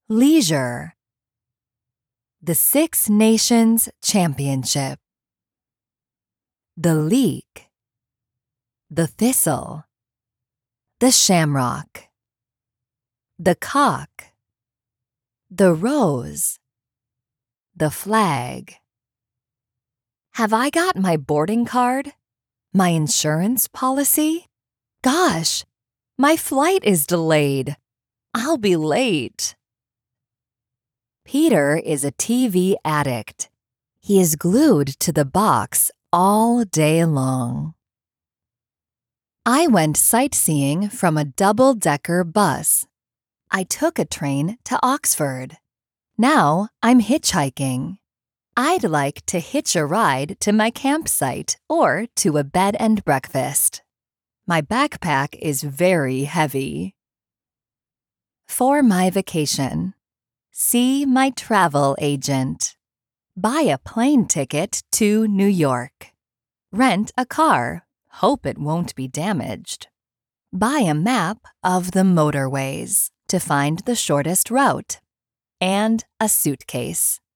Leisure. The Six Nations Championship. The Leek. The Thistle. The Shamrock. The Cock. The Rose. The Flag. Have I got my boarding card? My insurance policy? Gosh, my flight is delayed. I'll be late. Peter is a TV addict. He is glued to the box all day long. I went sightseeing from a double-decker bus. I took a train to Oxford. Now I'm hitchhiking. I'd like to hitch a ride to my campsite or to a bed and breakfast. My backpack is very heavy. For my vacation, see my travel agent. Buy a plane ticket to New York. Rent a car. Hope it won't be damaged. Buy a map of the motorways to find the shortest route. And a suitcase.